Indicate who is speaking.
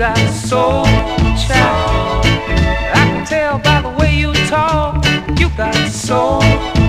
Speaker 1: got soul, child. I can tell by the way you talk. You got soul.